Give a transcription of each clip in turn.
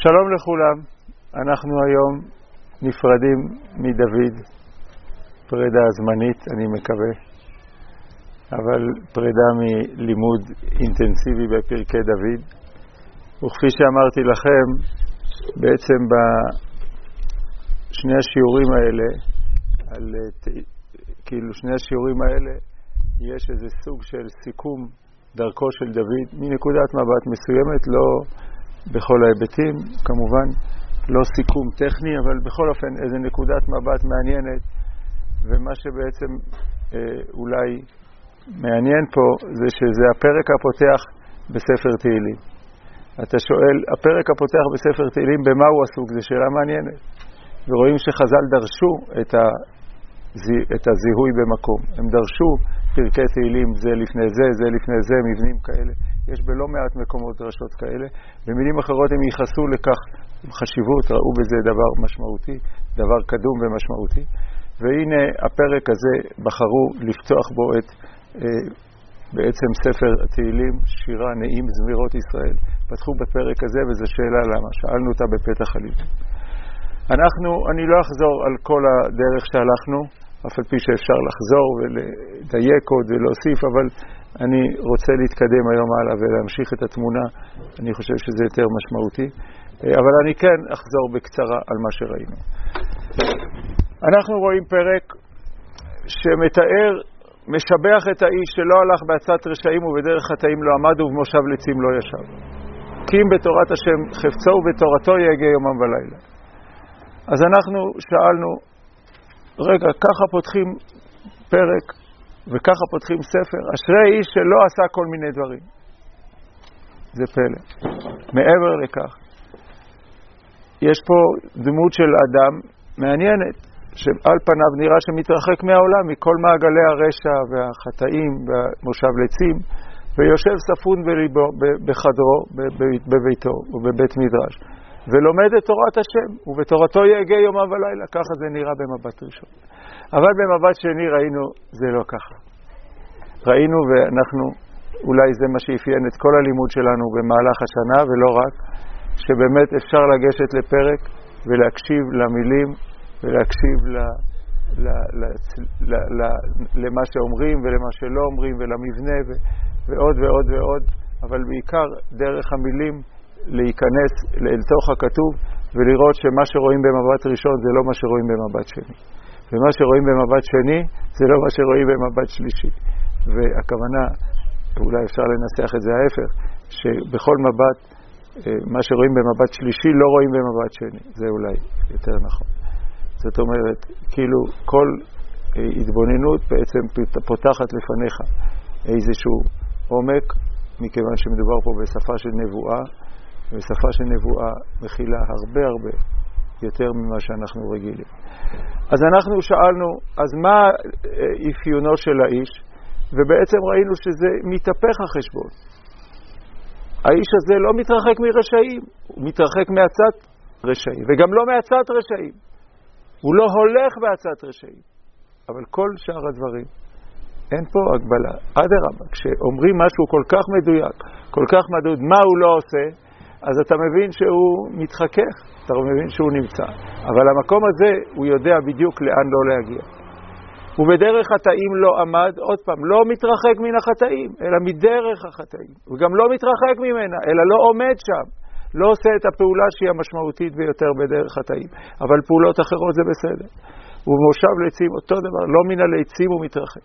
שלום לכולם, אנחנו היום נפרדים מדוד, פרידה זמנית אני מקווה, אבל פרידה מלימוד אינטנסיבי בפרקי דוד. וכפי שאמרתי לכם, בעצם בשני השיעורים האלה, שני השיעורים האלה, יש איזה סוג של סיכום דרכו של דוד, מנקודת מבט מסוימת, לא בכל ההיבטים, כמובן לא סיכום טכני, אבל בכל אופן איזה נקודת מבט מעניינת, ומה שבעצם אולי מעניין פה זה שזה הפרק הפותח בספר תהילים. אתה שואל, הפרק הפותח בספר תהילים במה הוא עסוק? זו שאלה מעניינת. ורואים שחז"ל דרשו את הזיהוי במקום. הם דרשו פרקי תהילים, זה לפני זה, זה לפני זה, מבנים כאלה. יש בלא מעט מקומות דרשות כאלה. במילים אחרות הם ייחסו לכך חשיבות, ראו בזה דבר משמעותי, דבר קדום ומשמעותי. והנה הפרק הזה בחרו לפתוח בו את בעצם ספר תהילים, שירה, נעים, זמירות ישראל. פתחו בפרק הזה וזו שאלה למה. שאלנו אותה בפתח הלימוד. אני לא אחזור על כל הדרך שהלכנו, אף על פי שאפשר לחזור ולדייק עוד ולהוסיף, אבל אני רוצה להתקדם היום הלאה ולהמשיך את התמונה. אני חושב שזה יותר משמעותי, אבל אני כן אחזור בקצרה על מה שראינו. אנחנו רואים פרק שמתאר, משבח את האיש שלא הלך בעצת רשעים ובדרך חטאים לא עמד ובמושב לצים לא ישב. כי אם בתורת השם חפצו ובתורתו יגע יומם ולילה. אז אנחנו שאלנו, רגע, ככה פותחים פרק וככה פותחים ספר, אשרי איש שלא עשה כל מיני דברים. זה פלא. מעבר לכך, יש פה דמות של אדם מעניינת, שעל פניו נראה שמתרחק מהעולם, מכל מעגלי הרשע והחטאים והמושב לצים, ויושב ספון בליבו, בחדרו, בביתו ובבית מדרש. ולומד את תורת השם, ובתורתו יגע יומם ולילה. ככה זה נראה במבט ראשון. אבל במבט שני ראינו, זה לא ככה. ראינו, ואנחנו, אולי זה מה שאפיין את כל הלימוד שלנו במהלך השנה, ולא רק, שבאמת אפשר לגשת לפרק ולהקשיב למילים, ולהקשיב למה שאומרים ולמה שלא אומרים, ולמבנה ועוד ועוד ועוד, אבל בעיקר דרך המילים, להיכנס אל תוך הכתוב ולראות שמה שרואים במבט ראשון זה לא מה שרואים במבט שני. ומה שרואים במבט שני זה לא מה שרואים במבט שלישי. והכוונה, אולי אפשר לנסח את זה ההפך, שבכל מבט, מה שרואים במבט שלישי לא רואים במבט שני. זה אולי יותר נכון. זאת אומרת, כאילו כל התבוננות בעצם פותחת לפניך איזשהו עומק, מכיוון שמדובר פה בשפה של נבואה, ושפה של נבואה מכילה הרבה יותר ממה שאנחנו רגילים. אז אנחנו שאלנו, אז מה אפיונו של האיש? ובעצם ראינו שזה מתהפך החשבון. האיש הזה לא מתרחק מרשעים, הוא מתרחק מעצת רשעים, וגם לא מעצת רשעים. הוא לא הולך בעצת רשעים. אבל כל שאר הדברים, אין פה הגבלה. אדרבה, כשאומרים משהו כל כך מדויק, כל כך מדוד, מה הוא לא עושה? אז אתה מבין שהוא מתחכך, אתה מבין שהוא נמצא. אבל המקום הזה, הוא יודע בדיוק לאן לא להגיע. ובדרך חטאים לא עמד, עוד פעם, לא מתרחק מן החטאים, אלא מדרך החטאים. וגם לא מתרחק ממנה, אלא לא עומד שם. לא עושה את הפעולה שהיא המשמעותית ביותר בדרך חטאים. אבל פעולות אחרות זה בסדר. ובמושב לצים אותו דבר, לא מן הלצים הוא מתרחק.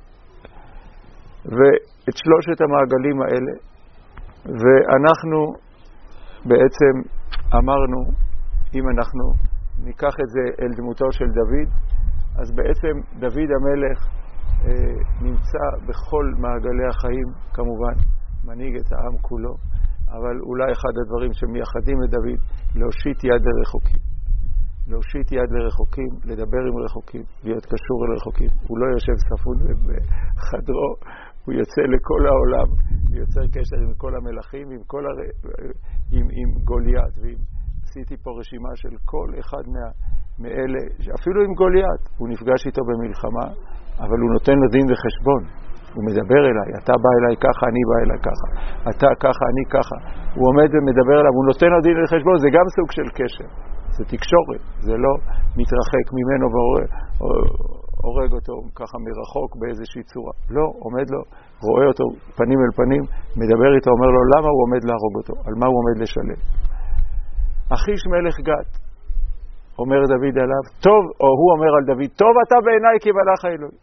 ואת שלושת המעגלים האלה, ואנחנו בעצם אמרנו, אם אנחנו ניקח את זה אל דמותו של דוד, אז בעצם דוד המלך נמצא בכל מעגלי החיים, כמובן, מנהיג את העם כולו, אבל אולי אחד הדברים שמייחדים את דוד, להושיט יד לרחוקים. להושיט יד לרחוקים, לדבר עם רחוקים, להיות קשור אל רחוקים. הוא לא יושב ספון בחדרו, הוא יוצא לכל העולם, ויוצר קשר עם כל המלכים, עם גוליית, עשיתי פה רשימה של כל אחד מאלה, אפילו עם גוליית, הוא נפגש איתו במלחמה, אבל הוא נותן לו דין וחשבון. הוא מדבר אליי, אתה בא אליי ככה, אני בא אליי ככה, אתה ככה, אני ככה. הוא עומד ומדבר אליו, הוא נותן לו דין לחשבון, זה גם סוג של קשר. זה תקשורת, זה לא מתרחק ממנו והורג אותו ככה מרחוק באיזושהי צורה. לא, עומד לו, רואה אותו פנים אל פנים, מדבר איתו, אומר לו למה הוא עומד להרוג אותו, על מה הוא עומד לשלם. אחיש מלך גת, אומר דוד עליו, טוב, או הוא אומר על דוד, טוב אתה בעיניי כי מלך האלוהים.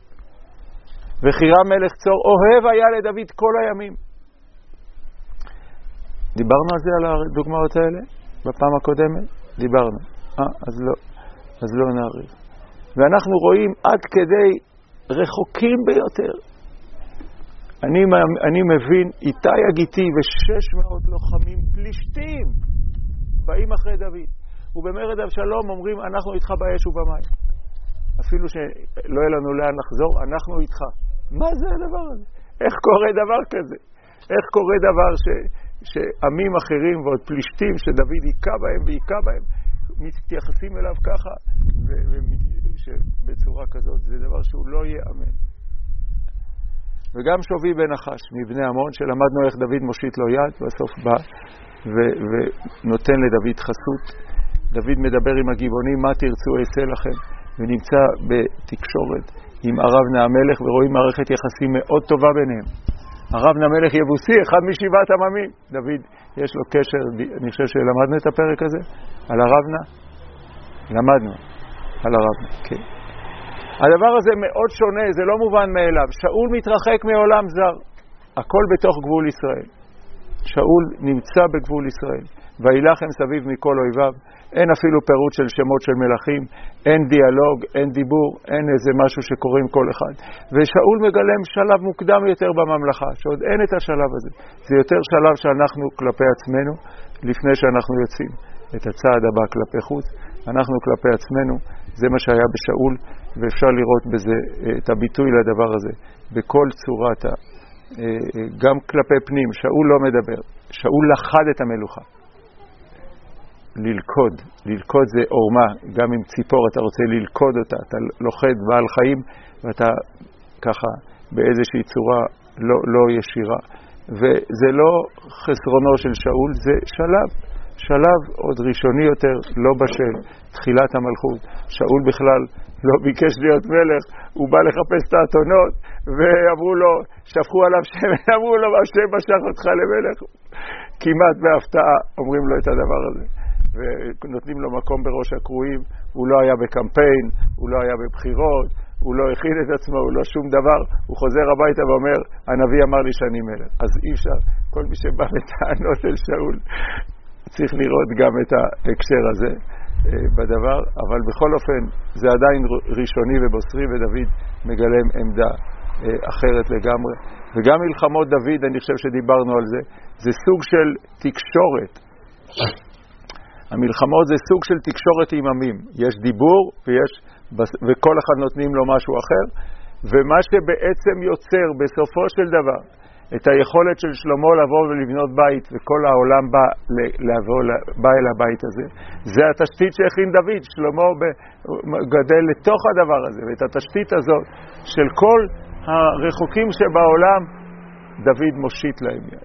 וחירם מלך צור, אוהב היה לדוד כל הימים. דיברנו על זה, על הדוגמאות האלה, בפעם הקודמת? דיברנו. אז לא נאריך. ואנחנו רואים עד כדי רחוקים ביותר. אני מבין, איתי הגיטי ו600 לוחמים פלישתים באים אחרי דוד. ובמרד אבשלום אומרים, אנחנו איתך באש ובמים. אפילו שלא יהיה לנו לאן לחזור, אנחנו איתך. מה זה הדבר הזה? איך קורה דבר כזה? איך קורה דבר שעמים אחרים ועוד פלישתים שדוד היכה בהם והיכה בהם, מתייחסים אליו ככה בצורה כזאת? זה דבר שהוא לא ייאמן. וגם שובי בן נחש מבני עמון, שלמדנו איך דוד מושיט לו יד, בסוף בא ונותן לדוד חסות. דוד מדבר עם הגיבונים, מה תרצו אעשה לכם, ונמצא בתקשורת עם ארבנה המלך, ורואים מערכת יחסים מאוד טובה ביניהם. ארבנה המלך יבוסי, אחד משבעת עממים. דוד יש לו קשר, אני חושב שלמדנו את הפרק הזה על ארבנה. למדנו על ארבנה, כן. הדבר הזה מאוד שונה, זה לא מובן מאליו. שאול מתרחק מעולם זר, הכל בתוך גבול ישראל. שאול נמצא בגבול ישראל, וילחם סביב מכל אויביו. אין אפילו פירוט של שמות של מלכים, אין דיאלוג, אין דיבור, אין איזה משהו שקוראים כל אחד. ושאול מגלם שלב מוקדם יותר בממלכה, שעוד אין את השלב הזה. זה יותר שלב שאנחנו כלפי עצמנו, לפני שאנחנו יוצאים את הצעד הבא כלפי חוץ. אנחנו כלפי עצמנו, זה מה שהיה בשאול, ואפשר לראות בזה את הביטוי לדבר הזה, בכל צורת, גם כלפי פנים. שאול לא מדבר, שאול לחד את המלוכה. ללכוד זה עורמה, גם עם ציפור אתה רוצה ללכוד אותה, אתה לוכד בעל חיים, ואתה ככה באיזושהי צורה לא ישירה. וזה לא חסרונו של שאול, זה שלב עוד ראשוני יותר, לא בשל, תחילת המלכות. שאול בכלל לא ביקש להיות מלך, הוא בא לחפש את האתונות, ואמרו לו, שפכו עליו שמן, אמרו לו, השם משך אותך למלך. כמעט בהפתעה אומרים לו את הדבר הזה. ונותנים לו מקום בראש הקרואים, הוא לא היה בקמפיין, הוא לא היה בבחירות, הוא לא הכין את עצמו, הוא לא שום דבר, הוא חוזר הביתה ואומר, הנביא אמר לי שאני מלך. אז אי אפשר, כל מי שבא בטענות אל שאול, צריך לראות גם את ההקשר הזה בדבר, אבל בכל אופן זה עדיין ראשוני ובוסרי, ודוד מגלם עמדה אחרת לגמרי. וגם מלחמות דוד, אני חושב שדיברנו על זה, זה סוג של תקשורת. המלחמות זה סוג של תקשורת עם עמים. יש דיבור וכל אחד נותנים לו משהו אחר, ומה שבעצם יוצר בסופו של דבר את היכולת של שלמה לבוא ולבנות בית, וכל העולם בא אל הבית הזה, זה התשתית שהכין דוד. שלמה גדל לתוך הדבר הזה, ואת התשתית הזאת של כל הרחוקים שבעולם, דוד מושיט להם יד.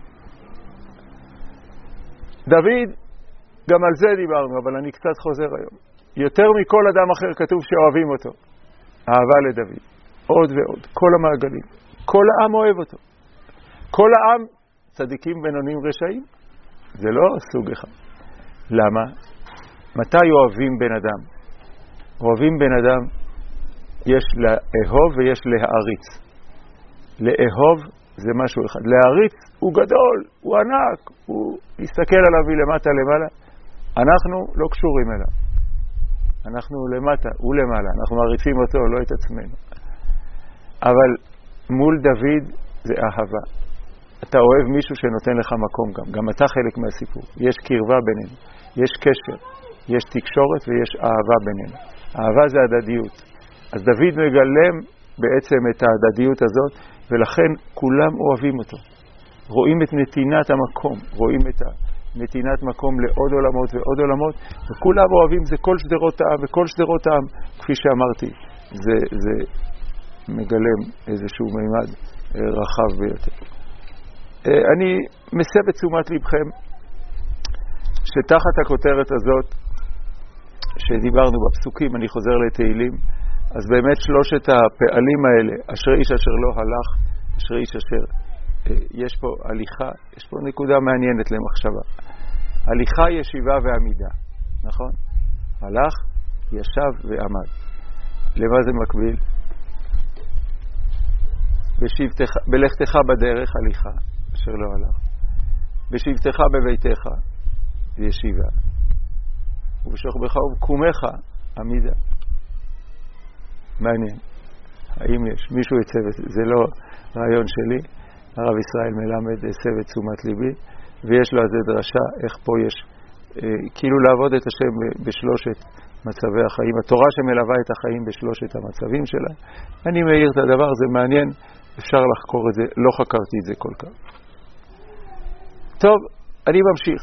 דוד, גם על זה דיברנו, אבל אני קצת חוזר היום. יותר מכל אדם אחר כתוב שאוהבים אותו. אהבה לדוד. עוד ועוד. כל המעגלים. כל העם אוהב אותו. כל העם צדיקים בינונים רשעים. זה לא סוג אחד. למה? מתי אוהבים בן אדם? אוהבים בן אדם, יש לאהוב ויש להעריץ. לאהוב זה משהו אחד. להעריץ הוא גדול, הוא ענק, הוא יסתכל עליו מלמטה למעלה. אנחנו לא קשורים אליו. אנחנו למטה, הוא למעלה. אנחנו מעריצים אותו, לא את עצמנו. אבל מול דוד זה אהבה. אתה אוהב מישהו שנותן לך מקום גם. גם אתה חלק מהסיפור. יש קרבה בינינו. יש קשר. יש תקשורת ויש אהבה בינינו. אהבה זה הדדיות. אז דוד מגלם בעצם את ההדדיות הזאת, ולכן כולם אוהבים אותו. רואים את נתינת המקום. רואים את נתינת מקום לעוד עולמות ועוד עולמות, וכולם אוהבים, זה כל שדרות העם, וכל שדרות העם, כפי שאמרתי, זה מגלם איזשהו מימד רחב ביותר. אני מסב את תשומת לבכם שתחת הכותרת הזאת שדיברנו בפסוקים, אני חוזר לתהילים, אז באמת שלושת הפעלים האלה, אשרי איש אשר לא הלך, אשרי איש אשר, יש פה הליכה, יש פה נקודה מעניינת למחשבה. הליכה, ישיבה ועמידה, נכון? הלך, ישב ועמד. למה זה מקביל? בלכתך בדרך הליכה, אשר לא הלך. בשבתך בביתך, ישיבה. ובשוכבך ובקומך, עמידה. מעניין. האם יש? מישהו יצב, זה לא רעיון שלי, הרב ישראל מלמד הסב את תשומת ליבי, ויש לו על זה דרשה, איך פה יש, כאילו לעבוד את השם בשלושת מצבי החיים, התורה שמלווה את החיים בשלושת המצבים שלה. אני מעיר את הדבר, זה מעניין, אפשר לחקור את זה, לא חקרתי את זה כל כך. טוב, אני ממשיך.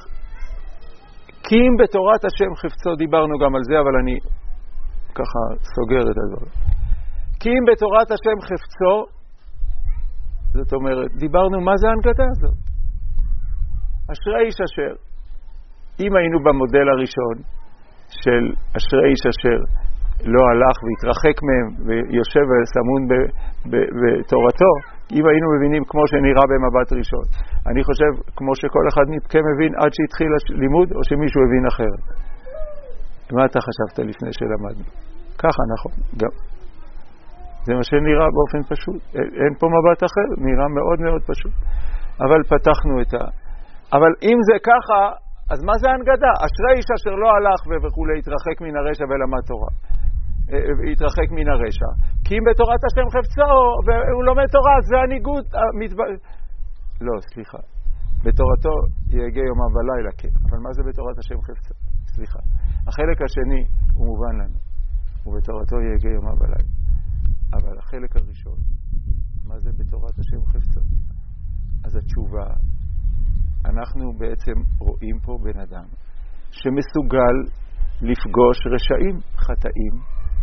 כי אם בתורת השם חפצו, דיברנו גם על זה, אבל אני ככה סוגר את הדבר. כי אם בתורת השם חפצו, זאת אומרת, דיברנו מה זה ההנגדה הזאת. אשרי איש אשר, אם היינו במודל הראשון של אשרי איש אשר לא הלך והתרחק מהם ויושב וסמון בתורתו, אם היינו מבינים כמו שנראה במבט ראשון. אני חושב כמו שכל אחד מכם מבין עד שהתחיל הלימוד, או שמישהו הבין אחרת. מה אתה חשבת לפני שלמדנו? ככה, נכון, גם. זה מה שנראה באופן פשוט. אין פה מבט אחר, נראה מאוד מאוד פשוט. אבל פתחנו את אבל אם זה ככה, אז מה זה ההנגדה? אשרי איש אשר לא הלך וכו' התרחק מן הרשע ולמד תורה. התרחק מן הרשע. כי אם בתורת השם חפצו, והוא לומד תורה, זה הניגוד. לא, סליחה. בתורתו יהגה יומם ולילה, כן. אבל מה זה בתורת השם חפצו? סליחה. החלק השני הוא מובן לנו. ובתורתו יהגה יומם ולילה. אבל החלק הראשון, מה זה בתורת השם חפצו? אז התשובה, אנחנו בעצם רואים פה בן אדם שמסוגל לפגוש רשעים, חטאים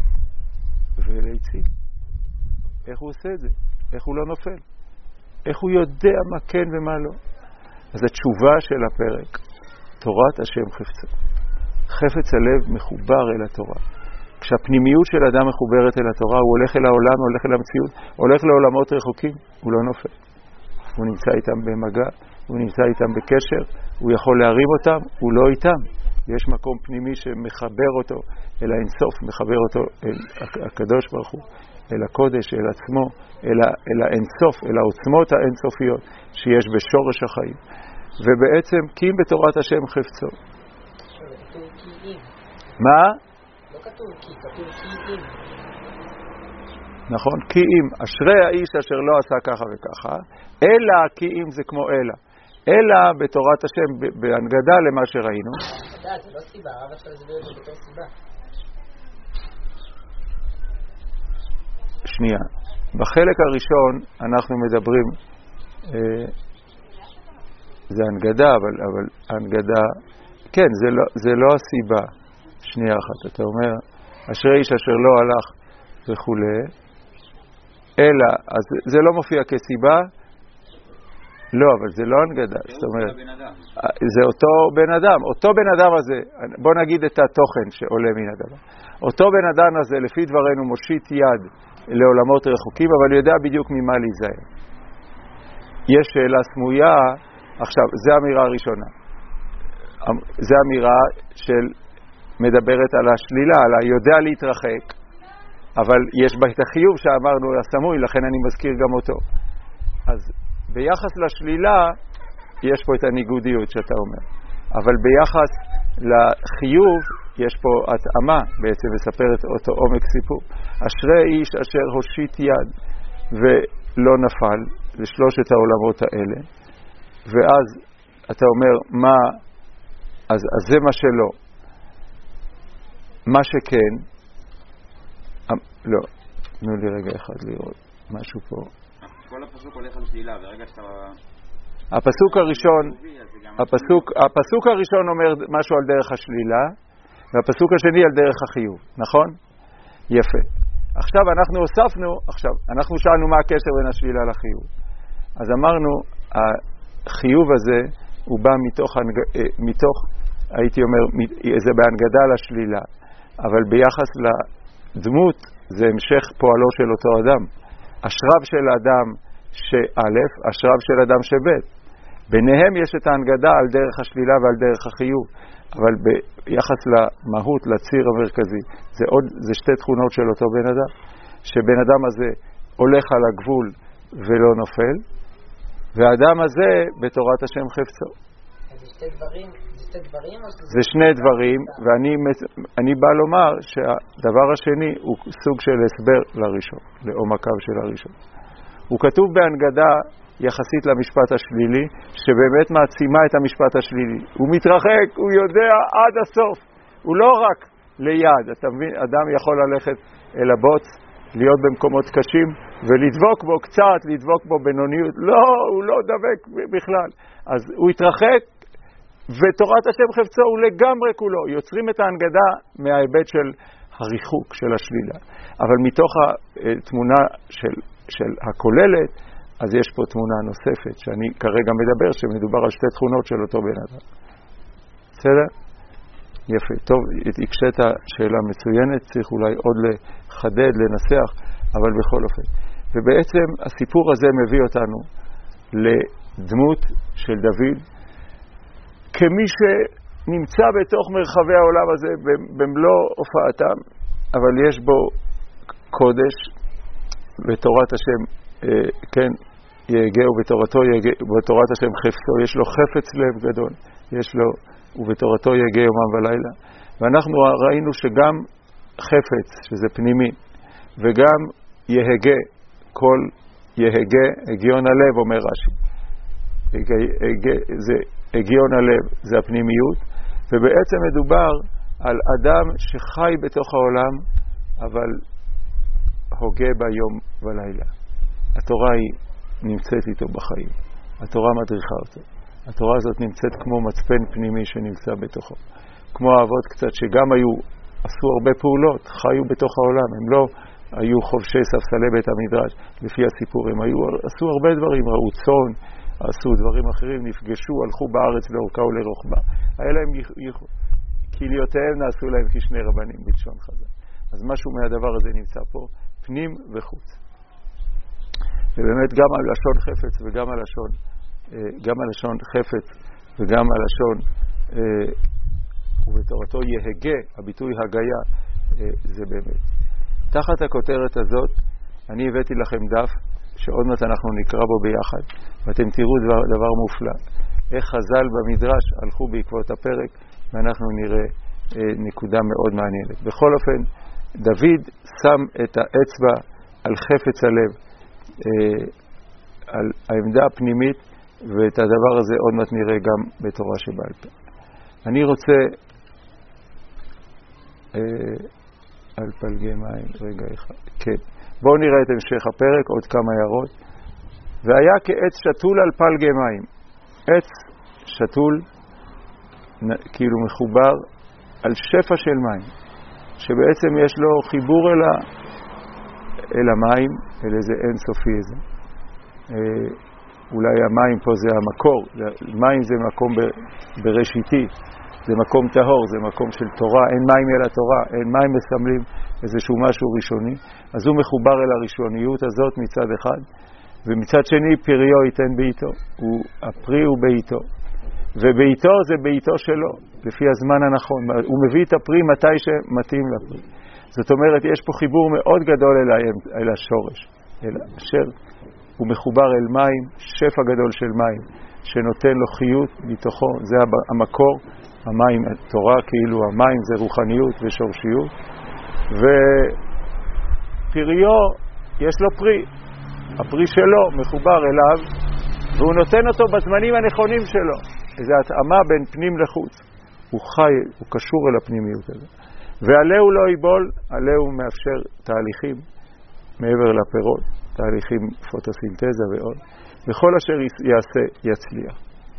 ולהציל. איך הוא עושה את זה? איך הוא לא נופל? איך הוא יודע מה כן ומה לא? אז התשובה של הפרק, תורת השם חפצו. חפץ הלב מחובר אל התורה. כשהפנימיות של אדם מחוברת אל התורה, הוא הולך אל העולם, הולך אל המציאות, הולך לעולמות רחוקים, הוא לא נופל. הוא נמצא איתם במגע, הוא נמצא איתם בקשר, הוא יכול להרים אותם, הוא לא איתם. יש מקום פנימי שמחבר אותו אל האינסוף, מחבר אותו אל הקדוש ברוך הוא, אל הקודש, אל עצמו, אל האינסוף, אל העוצמות האינסופיות שיש בשורש החיים. ובעצם, כי אם בתורת השם חפצו. מה? לא כתוב כי, כתוב כי אם. נכון? כי אם, אשרי האיש אשר לא עשה ככה וככה, אלא כי אם זה כמו אלא בתורת השם, בהנגדה למה שראינו. זה לא סיבה, הרב עכשיו הסביר את זה בתור סיבה. שנייה, בחלק הראשון אנחנו מדברים, זה הנגדה, אבל הנגדה, כן, זה לא הסיבה. שנייה אחת, אתה אומר, אשרי איש אשר לא הלך וכולי, אלא, אז זה לא מופיע כסיבה, לא, אבל זה לא הנגדה, זאת אומרת, זה אותו בן אדם הזה, בוא נגיד את התוכן שעולה מן הדבר. אותו בן אדם הזה, לפי דברנו, מושיט יד לעולמות רחוקים, אבל יודע בדיוק ממה להיזהר. יש שאלה סמויה, עכשיו, זה האמירה הראשונה. זה האמירה של מדברת על השלילה, על היודע להתרחק, אבל יש בה את החיוב שאמרנו הסמוי, לכן אני מזכיר גם אותו. אז ביחס לשלילה, יש פה את הניגודיות שאתה אומר. אבל ביחס לחיוב, יש פה התאמה, בעצם מספרת אותו עומק סיפור. אשרי איש אשר הושיט יד ולא נפל לשלושת העולמות האלה. ואז אתה אומר, מה, אז זה מה שלא. מה שכן, לא, תנו לי רגע אחד לראות משהו פה. כל הפסוק הולך על שלילה, ברגע שאתה... הפסוק הראשון אומר משהו על דרך השלילה, והפסוק השני על דרך החיוב, נכון? יפה. עכשיו אנחנו הוספנו, אנחנו שאלנו מה הקשר בין השלילה לחיוב. אז אמרנו, החיוב הזה הוא בא מתוך הייתי אומר, זה בהנגדה לשלילה, אבל ביחס לדמות זה המשך פועלו של אותו אדם. אשריו של אדם שא', אשריו של אדם שב'. ביניהם יש את ההנגדה על דרך השלילה ועל דרך החיוב, אבל ביחס למהות, לציר המרכזי, זה שתי תכונות של אותו בן אדם, שבן אדם הזה הולך על הגבול ולא נופל, והאדם הזה בתורת השם חפצו. אז זה שתי דברים? זה שני דברים, ואני בא לומר שהדבר השני הוא סוג של הסבר לראשון, לעומקיו של הראשון. הוא כתוב בהנגדה יחסית למשפט השלילי, שבאמת מעצימה את המשפט השלילי. הוא מתרחק, הוא יודע עד הסוף. הוא לא רק ליד. אתה מבין, אדם יכול ללכת אל הבוץ, להיות במקומות קשים, ולדבוק בו קצת, לדבוק בו בינוניות. לא, הוא לא דבק בכלל. אז הוא יתרחק, ותורת השם חפצו הוא לגמרי כולו. יוצרים את ההנגדה מההיבט של הריחוק, של השלילה. אבל מתוך התמונה של הכוללת, אז יש פה תמונה נוספת, שאני כרגע מדבר, שמדובר על שתי תכונות של אותו בן אדם. בסדר? יפה. טוב, הקשת שאלה מצוינת, צריך אולי עוד לחדד, לנסח, אבל בכל אופן. ובעצם הסיפור הזה מביא אותנו לדמות של דוד, כמי שנמצא בתוך מרחבי העולם הזה במלוא הופעתם, אבל יש בו קודש, ותורת השם, כן, יהגה ובתורת השם חפצו, יש לו חפץ לב גדול, יש לו, ובתורתו יהגה יומם ולילה. ואנחנו ראינו שגם חפץ, שזה פנימי, וגם יהגה, כל יהגה, הגיון הלב, אומר רש"י. זה הגיון הלב, זה הפנימיות, ובעצם מדובר על אדם שחי בתוך העולם, אבל הוגה ביום ולילה. התורה היא נמצאת איתו בחיים. התורה מדריכה אותו. התורה הזאת נמצאת כמו מצפן פנימי שנמצא בתוכו. כמו האבות קצת שגם עשו הרבה פעולות, חיו בתוך העולם. הם לא היו חובשי ספסלי בית המדרש, לפי הסיפור. הם עשו הרבה דברים, ראו צאן, עשו דברים אחרים, נפגשו, הלכו בארץ לאורכה ולרוחבה. היה להם כליותיהם נעשו להם כשני רבנים, בלשון חז"ל. אז משהו מהדבר הזה נמצא פה, פנים וחוץ. ובאמת גם הלשון חפץ וגם הלשון חפץ וגם הלשון ובתורתו יהגה, הביטוי הגיה, זה באמת. תחת הכותרת הזאת אני הבאתי לכם דף שעוד מעט אנחנו נקרא בו ביחד, ואתם תראו דבר מופלא. איך חז"ל במדרש הלכו בעקבות הפרק, ואנחנו נראה נקודה מאוד מעניינת. בכל אופן, דוד שם את האצבע על חפץ הלב, על העמדה הפנימית, ואת הדבר הזה עוד מעט נראה גם בתורה שבעל פה. אני רוצה על פלגי מים, רגע אחד, כן. בואו נראה את המשך הפרק, עוד כמה הערות. והיה כעץ שתול על פלגי מים. עץ שתול, כאילו מחובר על שפע של מים, שבעצם יש לו חיבור אל המים, אל איזה אינסופי איזה. אולי המים פה זה המקור, מים זה מקום בראשיתי, זה מקום טהור, זה מקום של תורה, אין מים אלא תורה, אין מים מסמלים איזשהו משהו ראשוני, אז הוא מחובר אל הראשוניות הזאת מצד אחד, ומצד שני פריו ייתן בעיתו, הפרי הוא בעיתו, ובעיתו זה בעיתו שלו, לפי הזמן הנכון, הוא מביא את הפרי מתי שמתאים לפרי. זאת אומרת, יש פה חיבור מאוד גדול אל השורש, אל אשר הוא מחובר אל מים, שפע גדול של מים, שנותן לו חיות מתוכו, זה המקור, המים, התורה כאילו, המים זה רוחניות ושורשיות, ופריו יש לו פרי, הפרי שלו מחובר אליו, והוא נותן אותו בזמנים הנכונים שלו, איזו התאמה בין פנים לחוץ, הוא חי, הוא קשור אל הפנימיות הזאת, ועליהו לא ייבול, עליהו מאפשר תהליכים מעבר לפירות, תהליכים פוטוסינתזה ועוד, וכל אשר יעשה יצליח.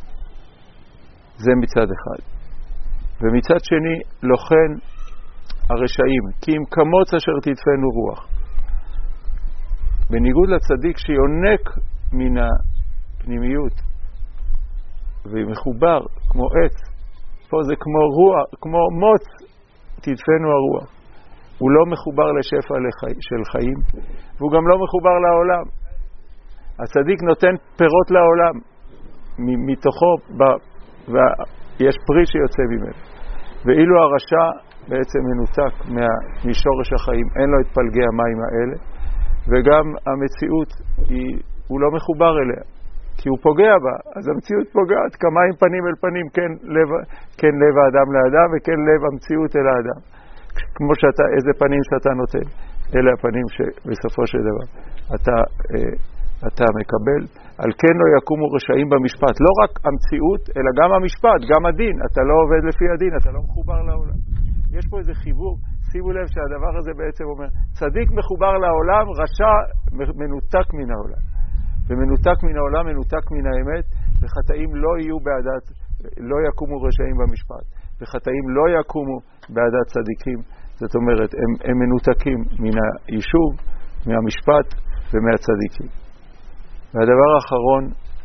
זה מצד אחד. ומצד שני, לוחן הרשעים, כי אם כמוץ אשר תדפנו רוח. בניגוד לצדיק שיונק מן פנימיות, ומחובר כמו עץ. פה זה כמו רוח, כמו מוץ, תדפנו הרוח. הוא לא מחובר לשפע של חיים, והוא גם לא מחובר לעולם. הצדיק נותן פירות לעולם, מתוכו יש פרי שיוצא ממנו. ואילו הרשע בעצם מנותק משורש החיים, אין לו את פלגי המים האלה, וגם המציאות הוא לא מחובר אליה, כי הוא פוגע בה. אז המציאות פוגעת כמים פנים אל פנים, כן לב האדם לאדם וכן לב המציאות אל האדם. כמו איזה פנים שאתה נותן, אלה הפנים שבסופו של דבר אתה מקבל. על כן לא יקומו רשעים במשפט, לא רק המציאות אלא גם המשפט, גם הדין. אתה לא עובד לפי הדין, אתה לא מחובר לעולם. יש פה איזה חיבור, שימו לב שהדבר הזה בעצם אומר, צדיק מחובר לעולם, רשע מנותק מן העולם. ומנותק מן העולם, מנותק מן האמת, וחטאים לא יקומו רשעים במשפט. וחטאים לא יקומו בעדת צדיקים. זאת אומרת, הם מנותקים מן היישוב, מהמשפט ומהצדיקים. והדבר האחרון,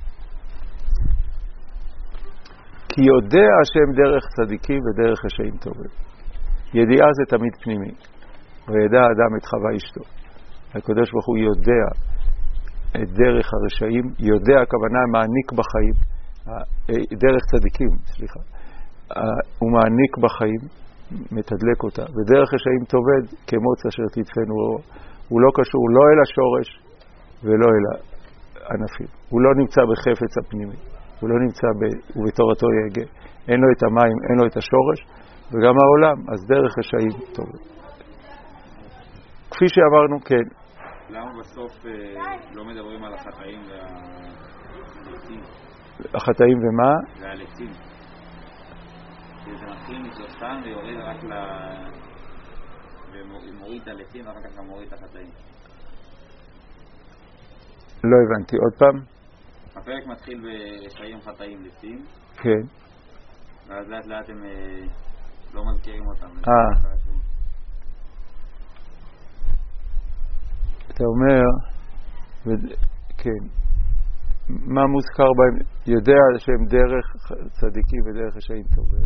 כי יודע השם דרך צדיקים ודרך רשעים טובים. ידיעה זה תמיד פנימי. וידע האדם את חווה אשתו. הקדוש ברוך הוא יודע את דרך הרשעים, יודע הכוונה מעניק בחיים, דרך צדיקים, סליחה. הוא מעניק בחיים, מתדלק אותה, ודרך רשעים תובד כמוץ אשר תדפנו אור. הוא לא קשור לא אל השורש ולא אל הענפים. הוא לא נמצא בחפץ הפנימי, הוא לא נמצא ובתורתו יגע. אין לו את המים, אין לו את השורש, וגם העולם, אז דרך רשעים תובד. כפי שאמרנו, כן. למה בסוף לא מדברים על החטאים והלצים? החטאים ומה? והלצים. זה מתחיל משלושתם ויוריד רק ומוריד את הלצים ואחר כך גם מוריד את החטאים. לא הבנתי, עוד פעם? הפרק מתחיל בשעים חטאים לצים. כן. ואז לאט לאט הם לא מזכירים אותם. אתה אומר, כן, מה מוזכר בהם? יודע שהם דרך צדיקים ודרך רשעים טובים.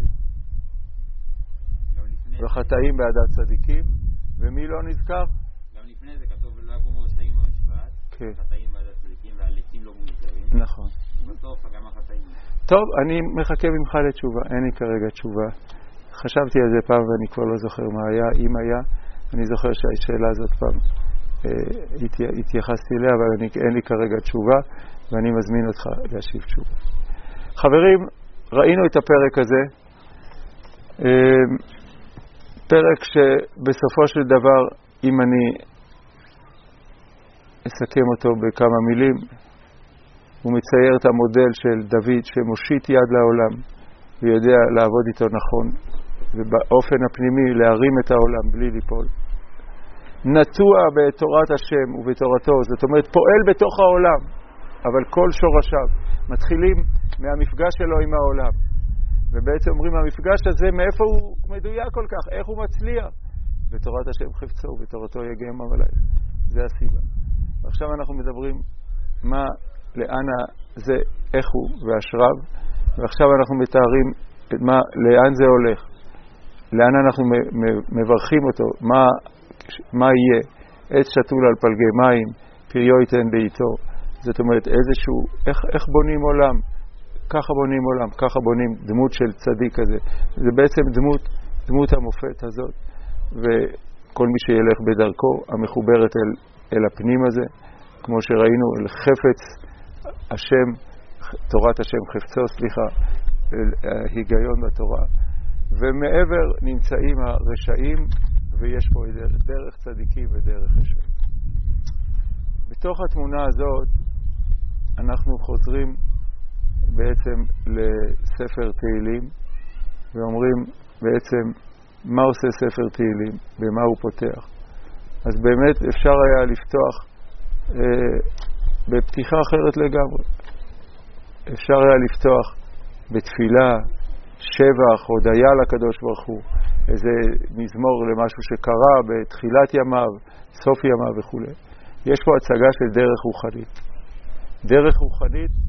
וחטאים בעדת צדיקים, ומי לא נזכר? גם לפני זה כתוב לא יקומו רשעים במשפט, חטאים בעדת צדיקים והלצים לא מוזכרים. נכון. בסוף גם החטאים. טוב, אני מחכה ממך לתשובה, אין לי כרגע תשובה. חשבתי על זה פעם ואני כבר לא זוכר מה היה, אם היה, אני זוכר שהשאלה הזאת פעם התייחסתי אליה, אבל אין לי כרגע תשובה, ואני מזמין אותך להשיב תשובה. חברים, ראינו את הפרק הזה, פרק שבסופו של דבר, אם אני אסכם אותו בכמה מילים, הוא מצייר את המודל של דוד שמושיט יד לעולם, ויודע לעבוד איתו נכון, ובאופן הפנימי להרים את העולם בלי ליפול. נטוע בתורת השם ובתורתו, זאת אומרת פועל בתוך העולם, אבל כל שורשיו מתחילים מהמפגש שלו עם העולם. ובעצם אומרים, המפגש הזה מאיפה הוא מדויק כל כך, איך הוא מצליח? בתורת השם חפצו ובתורתו יגע יומם ולילה. זה הסיבה. ועכשיו אנחנו מדברים לאן זה, איך הוא והשרב, ועכשיו אנחנו מתארים לאן זה הולך, לאן אנחנו מברכים אותו, מה יהיה, עץ שתול על פלגי מים, פריו ייתן בעיתו. זאת אומרת, איזשהו, איך בונים עולם, ככה בונים עולם, ככה בונים דמות של צדיק כזה. זה בעצם דמות המופת הזאת, וכל מי שילך בדרכו המחוברת אל הפנים הזה, כמו שראינו, אל חפץ השם, תורת השם חפצו, סליחה, היגיון בתורה. ומעבר נמצאים הרשעים, ויש פה דרך צדיקים ודרך רשעים. בתוך התמונה הזאת אנחנו חוזרים בעצם לספר תהילים, ואומרים בעצם מה עושה ספר תהילים, במה הוא פותח. אז באמת אפשר היה לפתוח בפתיחה אחרת לגמרי. אפשר היה לפתוח בתפילה, שבח, הודיה לקדוש ברוך הוא, איזה מזמור למשהו שקרה בתחילת ימיו, סוף ימיו וכו'. יש פה הצגה של דרך רוחנית. דרך רוחנית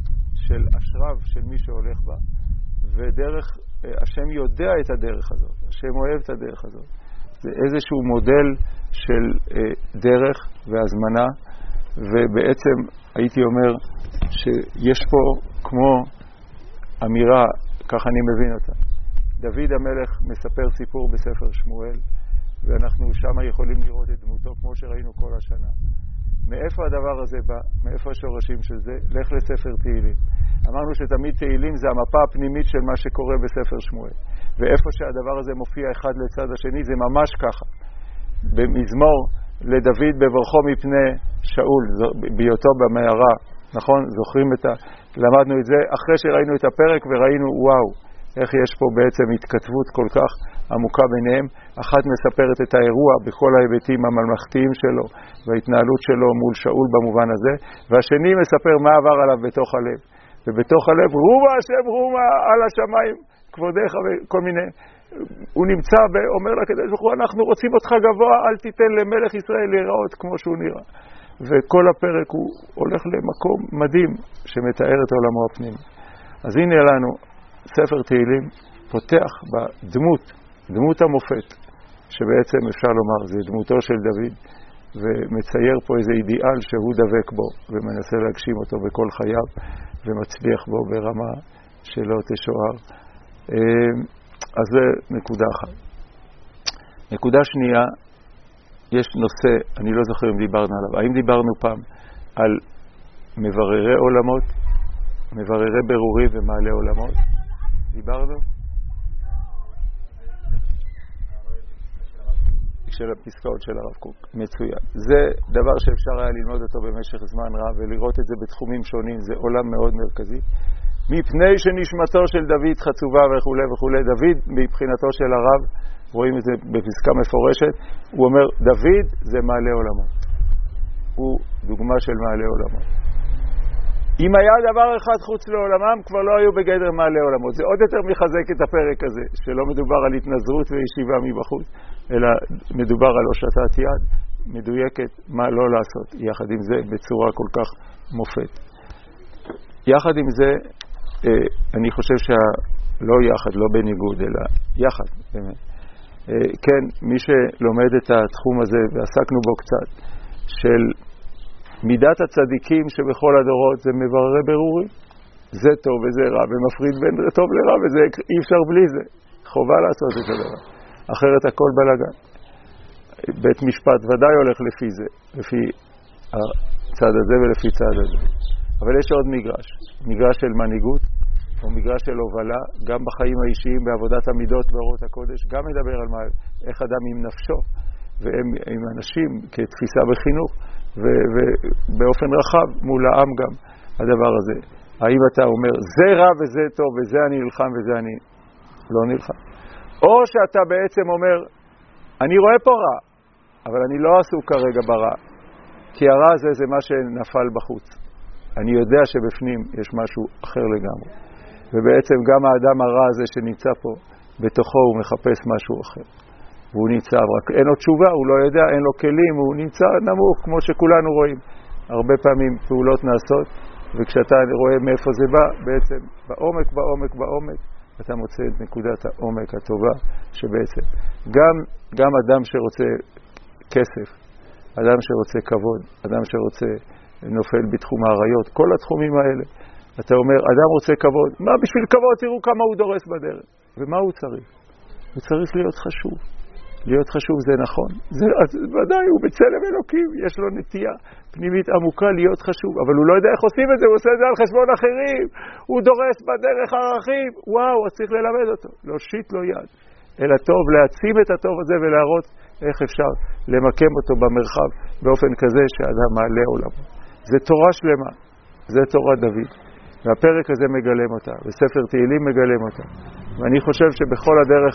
של אשריו של מי שהולך בה, ודרך, השם יודע את הדרך הזאת, השם אוהב את הדרך הזאת. זה איזשהו מודל של דרך והזמנה, ובעצם הייתי אומר שיש פה כמו אמירה, ככה אני מבין אותה. דוד המלך מספר סיפור בספר שמואל, ואנחנו שם יכולים לראות את דמותו כמו שראינו כל השנה. מאיפה הדבר הזה בא? מאיפה השורשים של זה? לך לספר תהילים. אמרנו שתמיד תהילים זה המפה הפנימית של מה שקורה בספר שמואל. ואיפה שהדבר הזה מופיע אחד לצד השני זה ממש ככה. במזמור לדוד בברכו מפני שאול, בהיותו במערה, נכון? זוכרים למדנו את זה אחרי שראינו את הפרק וראינו וואו, איך יש פה בעצם התכתבות כל כך עמוקה ביניהם. אחת מספרת את האירוע בכל ההיבטים הממלכתיים שלו וההתנהלות שלו מול שאול במובן הזה, והשני מספר מה עבר עליו בתוך הלב. ובתוך הלב, רומה השם רומה על השמיים, כבודך וכל מיני. הוא נמצא ואומר לקדוש ברוך הוא, אנחנו רוצים אותך גבוה, אל תיתן למלך ישראל להיראות כמו שהוא נראה. וכל הפרק הוא הולך למקום מדהים שמתאר את עולמו הפנים. אז הנה לנו ספר תהילים פותח דמות המופת, שבעצם אפשר לומר זה דמותו של דוד, ומצייר פה איזה אידיאל שהוא דבק בו ומנסה להגשים אותו בכל חייו ומצליח בו ברמה שלא תשוער. אז זה נקודה אחת. נקודה שנייה, יש נושא, אני לא זוכר אם דיברנו עליו, האם דיברנו פעם על מבררי עולמות, מבררי ברורי ומעלה עולמות? דיברנו? של הפסקאות של הרב קוק, מצוין. זה דבר שאפשר היה ללמוד אותו במשך זמן רב ולראות את זה בתחומים שונים, זה עולם מאוד מרכזי. מפני שנשמתו של דוד חצובה וכו' וכו'. דוד מבחינתו של הרב, רואים את זה בפסקה מפורשת, הוא אומר דוד זה מעלה עולמות. הוא דוגמה של מעלה עולמות. אם היה דבר אחד חוץ לעולמם, כבר לא היו בגדר מעלה עולמות. זה עוד יותר מחזק את הפרק הזה, שלא מדובר על התנזרות וישיבה מבחוץ, אלא מדובר על הושטת יד מדויקת מה לא לעשות. יחד עם זה בצורה כל כך מופת. יחד עם זה, אני חושב לא יחד, לא בניגוד, אלא יחד, באמת. כן, מי שלומד את התחום הזה, ועסקנו בו קצת, של מידת הצדיקים שבכל הדורות זה מבררי ברורי, זה טוב וזה רע, ומפריד בין טוב לרע, וזה אי אפשר בלי זה. חובה לעשות את הדבר. אחרת הכל בלגן. בית משפט ודאי הולך לפי זה, לפי הצד הזה ולפי צד הזה. אבל יש עוד מגרש של מנהיגות, או מגרש של הובלה, גם בחיים האישיים, בעבודת המידות ואורות הקודש, גם מדבר על איך אדם עם נפשו, ועם אנשים כתפיסה בחינוך, ובאופן רחב מול העם גם הדבר הזה. האם אתה אומר, זה רע וזה טוב, וזה אני נלחם וזה אני לא נלחם? או שאתה בעצם אומר, אני רואה פה רע, אבל אני לא עסוק כרגע ברע, כי הרע הזה זה מה שנפל בחוץ. אני יודע שבפנים יש משהו אחר לגמרי. ובעצם גם האדם הרע הזה שנמצא פה, בתוכו הוא מחפש משהו אחר. והוא נמצא, רק אין לו תשובה, הוא לא יודע, אין לו כלים, הוא נמצא נמוך, כמו שכולנו רואים. הרבה פעמים פעולות נעשות, וכשאתה רואה מאיפה זה בא, בעצם בעומק, אתה מוצא את נקודת העומק הטובה, שבעצם גם אדם שרוצה כסף, אדם שרוצה כבוד, אדם שרוצה נופל בתחום העריות, כל התחומים האלה, אתה אומר, אדם רוצה כבוד, מה בשביל כבוד? תראו כמה הוא דורס בדרך. ומה הוא צריך? הוא צריך להיות חשוב. להיות חשוב זה נכון. ודאי, הוא בצלם אלוקים, יש לו נטייה פנימית עמוקה להיות חשוב, אבל הוא לא יודע איך עושים את זה, הוא עושה את זה על חשבון אחרים, הוא דורס בדרך ערכים, וואו, אז צריך ללמד אותו, להושיט לו יד, אלא טוב, להעצים את הטוב הזה ולהראות איך אפשר למקם אותו במרחב באופן כזה שאדם מעלה עולמו. זה תורה שלמה, זה תורת דוד, והפרק הזה מגלם אותה, וספר תהילים מגלם אותה, ואני חושב שבכל הדרך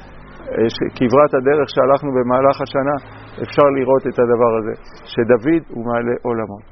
כברת הדרך שהלכנו במהלך השנה, אפשר לראות את הדבר הזה, שדוד הוא מעלה עולמות.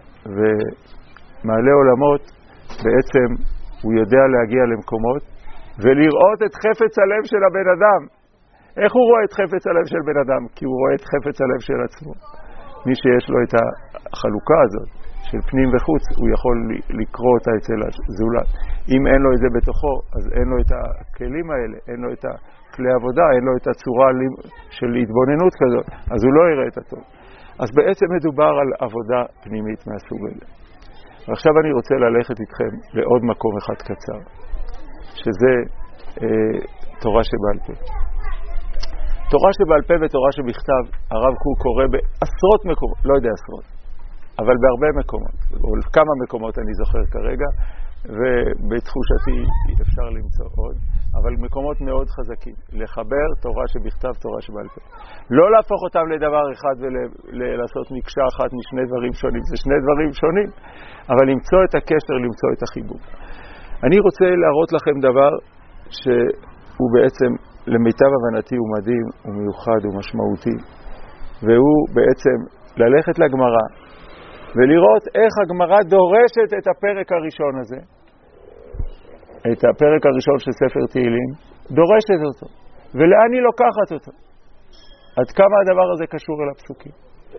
ומעלה עולמות, בעצם הוא יודע להגיע למקומות, ולראות את חפץ הלב של הבן אדם. איך הוא רואה את חפץ הלב של בן אדם? כי הוא רואה את חפץ הלב של עצמו. מי שיש לו את החלוקה הזאת, של פנים וחוץ, הוא יכול לקרוא אותה אצל הזולת. אם אין לו את זה בתוכו, אז אין לו את הכלים האלה, אין לו את כלי עבודה, אין לו את הצורה של התבוננות כזאת, אז הוא לא יראה את הטוב. אז בעצם מדובר על עבודה פנימית מהסוג הזה. ועכשיו אני רוצה ללכת איתכם לעוד מקום אחד קצר, שזה תורה שבעל פה. תורה שבעל פה ותורה שבכתב, הרב קוק קורא בעשרות מקומות, לא יודע עשרות, אבל בהרבה מקומות, או כמה מקומות אני זוכר כרגע, ובתחושתי אפשר למצוא עוד, אבל מקומות מאוד חזקים, לחבר תורה שבכתב, תורה שבעל פה. לא להפוך אותם לדבר אחד ולעשות מקשה אחת משני דברים שונים, זה שני דברים שונים, אבל למצוא את הקשר, למצוא את החיבור. אני רוצה להראות לכם דבר שהוא בעצם, למיטב הבנתי הוא מדהים, הוא מיוחד, הוא משמעותי, והוא בעצם ללכת לגמרא, ולראות איך הגמרא דורשת את הפרק הראשון הזה, את הפרק הראשון של ספר תהילים, דורשת אותו, ולאן היא לוקחת אותו, עד כמה הדבר הזה קשור אל הפסוקים.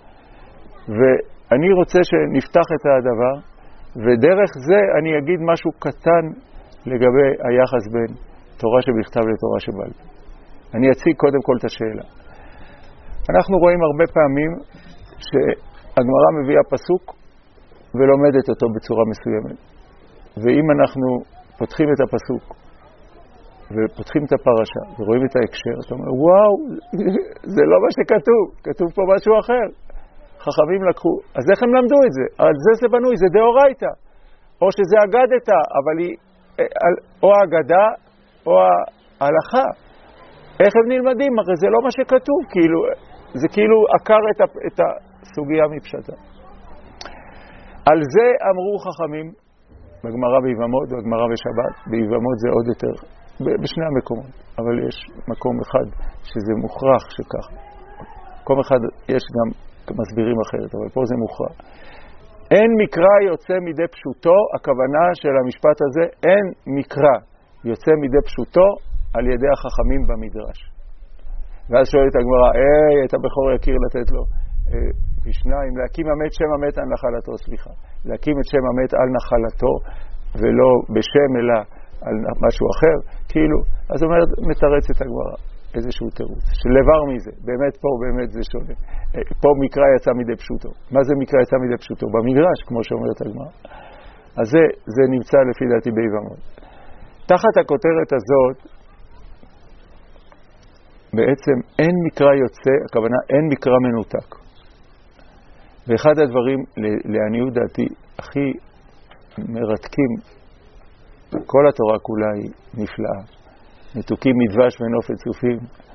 ואני רוצה שנפתח את הדבר, ודרך זה אני אגיד משהו קטן לגבי היחס בין תורה שבכתב לתורה שבעל פה. אני אציג קודם כל את השאלה. אנחנו רואים הרבה פעמים שהגמרא מביאה פסוק ולומדת אותו בצורה מסוימת. ואם אנחנו פותחים את הפסוק ופותחים את הפרשה ורואים את ההקשר, אתה אומר, וואו, זה לא מה שכתוב, כתוב פה משהו אחר. חכמים לקחו, אז איך הם למדו את זה? על זה בנוי, זה דאורייתא. או שזה אגדתא, אבל היא או האגדה או ההלכה. איך הם נלמדים? הרי זה לא מה שכתוב, כאילו, זה כאילו עקר את הסוגיה מפשטה. על זה אמרו חכמים, בגמרא ביבמות ובגמרא בשבת, ביבמות זה עוד יותר, בשני המקומות, אבל יש מקום אחד שזה מוכרח שכך. מקום אחד יש גם מסבירים אחרת, אבל פה זה מוכרח. אין מקרא יוצא מידי פשוטו, הכוונה של המשפט הזה, אין מקרא יוצא מידי פשוטו על ידי החכמים במדרש. ואז שואלת הגמרא, את הבכור יקיר לתת לו בשניים, להקים המת שם המת על נחלתו, סליחה. להקים את שם המת על נחלתו, ולא בשם אלא על משהו אחר, כאילו, אז אומרת, מתרצת הגמרא, איזשהו תירוץ, שלבר מזה, באמת פה, באמת זה שונה. פה מקרא יצא מידי פשוטו. מה זה מקרא יצא מידי פשוטו? במדרש, כמו שאומרת הגמרא. אז זה נמצא לפי דעתי ביבמות. תחת הכותרת הזאת, בעצם אין מקרא יוצא, הכוונה אין מקרא מנותק. ואחד הדברים, לעניות דעתי, הכי מרתקים, כל התורה כולה היא נפלאה. מתוקים מדבש ונופת צופים.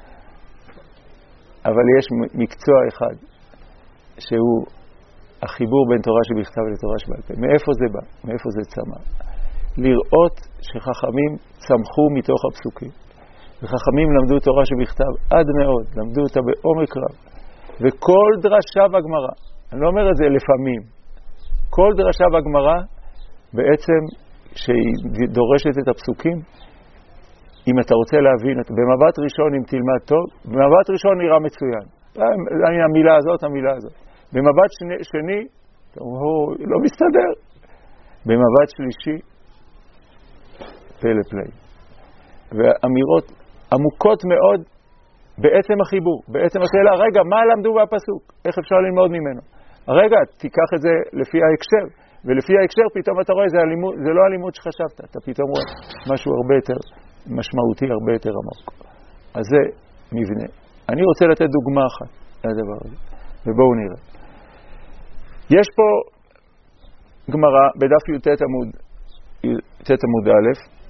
אבל יש מקצוע אחד, שהוא החיבור בין תורה שבכתב לתורה שבעל פה. מאיפה זה בא? מאיפה זה צמח? לראות שחכמים צמחו מתוך הפסוקים. וחכמים למדו תורה שבכתב עד מאוד, למדו אותה בעומק רב. וכל דרשה בגמרא, אני לא אומר את זה לפעמים, כל דרשה בגמרא בעצם שהיא דורשת את הפסוקים, אם אתה רוצה להבין, במבט ראשון אם תלמד טוב, במבט ראשון נראה מצוין. המילה הזאת, המילה הזאת. במבט שני, הוא לא מסתדר. במבט שלישי, פלא פלא. ואמירות עמוקות מאוד בעצם החיבור, בעצם השאלה, רגע, מה למדו בפסוק? איך אפשר ללמוד ממנו? רגע, תיקח את זה לפי ההקשר, ולפי ההקשר פתאום אתה רואה, זה לא הלימוד שחשבת, אתה פתאום רואה משהו הרבה יותר משמעותי, הרבה יותר עמוק. אז זה מבנה. אני רוצה לתת דוגמה אחת לדבר הזה, ובואו נראה. יש פה גמרא בדף י"ט עמוד א',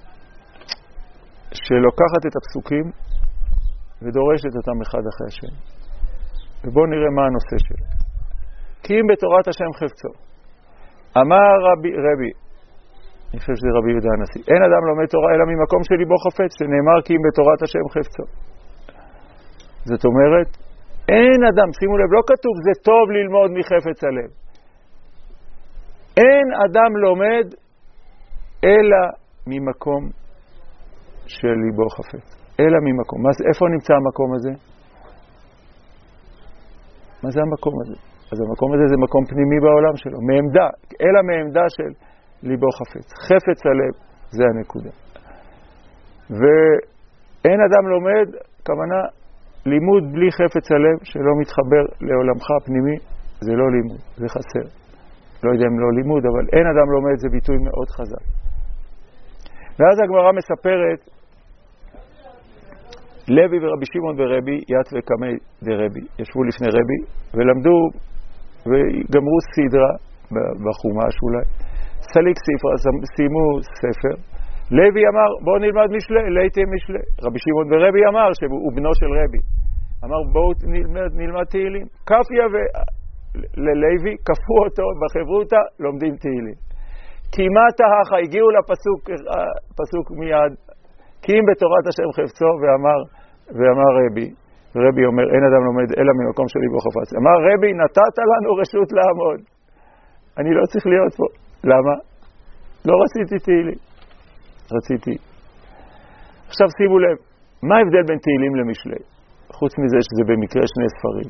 שלוקחת את הפסוקים ודורשת אותם אחד אחרי השני. ובואו נראה מה הנושא שלו. כי אם בתורת השם חפצו. אמר רבי, אני חושב שזה רבי יהודה הנשיא, אין אדם לומד תורה אלא ממקום שליבו חפץ, שנאמר כי אם בתורת השם חפצו. זאת אומרת, אין אדם, שימו לב, לא כתוב זה טוב ללמוד מחפץ הלב. אין אדם לומד אלא ממקום של ליבו חפץ. אלא ממקום. איפה נמצא המקום הזה? מה זה המקום הזה? אז המקום הזה זה מקום פנימי בעולם שלו, מעמדה, אלא מעמדה של ליבו חפץ. חפץ הלב, זה הנקודה. ואין אדם לומד, כוונה, לימוד בלי חפץ הלב, שלא מתחבר לעולמך הפנימי, זה לא לימוד, זה חסר. לא יודע אם לא לימוד, אבל אין אדם לומד, זה ביטוי מאוד חזק. ואז הגמרא מספרת, לוי ורבי שמעון ורבי, ית וקמי דרבי, ישבו לפני רבי, ולמדו, וגמרו סדרה, בחומש אולי, סליק ספר, סיימו ספר, לוי אמר, בואו נלמד משלי, ליתם משלי. רבי שמעון ורבי אמר, שהוא בנו של רבי, אמר, בואו נלמד תהילים. כפיה ללוי, כפו אותו בחברותה, לומדים תהילים. כמעט האחה, הגיעו לפסוק מיד, כי אם בתורת השם חפצו, ואמר רבי, רבי אומר, אין אדם לומד אלא ממקום שלי בו חפץ. אמר רבי, נתת לנו רשות לעמוד. אני לא צריך להיות פה. למה? לא רציתי תהילים. רציתי. עכשיו שימו לב, מה ההבדל בין תהילים למשלי? חוץ מזה שזה במקרה שני ספרים.